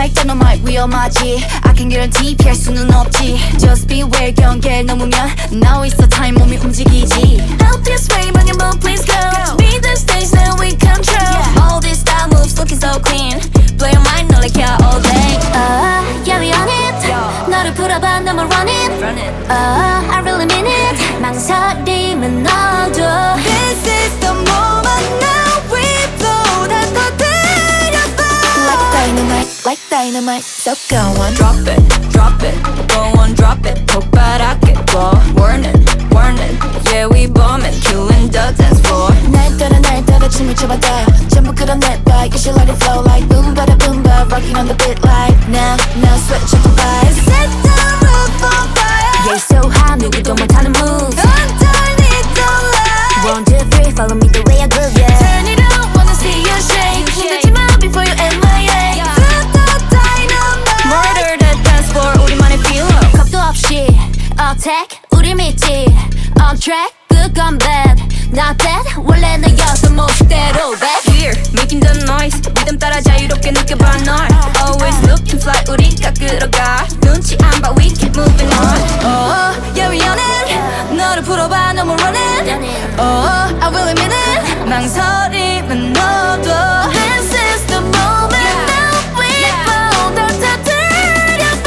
like dynamite 위험하지 I can guarantee 피할 수는 없지 Just beware 경계를 넘으면 now is the time 몸이 움직이지 Out this way 방향 move please go To be the stage now we control All these style moves looking so clean Blow your mind like yeah all day Yeah we on it 너를 풀어봐 no more running I really mean it 망설임은 너도 This is the moment now we blow 다 터뜨려봐 Like dynamite So go on Drop it, go on drop it 폭발하게 blow Warning, yeah we bombing Killing the dance floor 날 따라 춤을 춰봐다 전부 끌어내봐 You should let it flow like boom bada boom ba Rocking on the beat like now switch up the vibes Set the roof on fire Yeah so hot 누구도 못하는 moves Underneath the light 1, 2, 3 follow me the way I groove yeah Turn it up wanna see you shake 흔들지 마 before you MIA Feel the dynamite Murder the dance floor 우리만의 feel 겁도 없이 attack 우릴 믿지 On track good gone bad Not bad 원래 너였던 모습대로 back We're making the noise 리듬 따라 자유롭게 느껴봐 널 Always looking fly 우리가 끌어가 눈치 안 봐 we keep moving on Oh yeah we on it 너를 풀어봐 no more running Oh I really mean it 망설임은 너도 This is the moment now we blow 다 터뜨려봐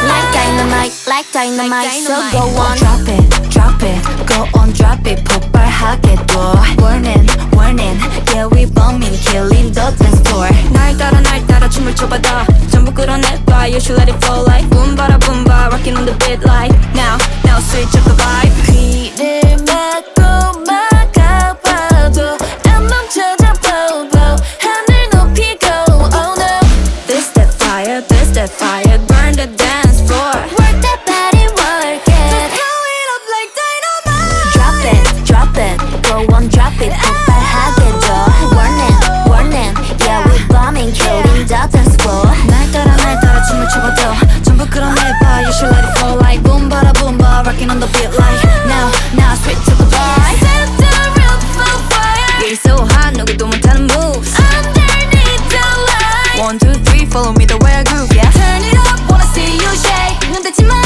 Like dynamite So go on Drop it Go on drop it 폭발하게 둬 Warning Yeah we bombing Killing the dance floor 날 따라 춤을 춰봐다 전부 끌어내봐 You should let it flow like boom bada boom ba Rocking on the beat like now switch up the vibe 귀를 막고 막아봐도 안 멈춰져 blow 하늘 높이 go Oh no This that fire burn the dance floor Work that body work it Blow it up like dynamite Drop it Go on drop it 폭발하게 둬 Warning Yeah we bombing Killing the dance floor 날 따라 춤을 춰봐도 전부 끌어내봐 You should let it flow like boom bada boom ba Rocking on the beat like now switch up the vibe Set the roof on fire You're so hot 누구도 못하는 moves Underneath the light 1, 2, 3 follow me the way I groove yeah Turn it up wanna see you shake 눈 떼지 마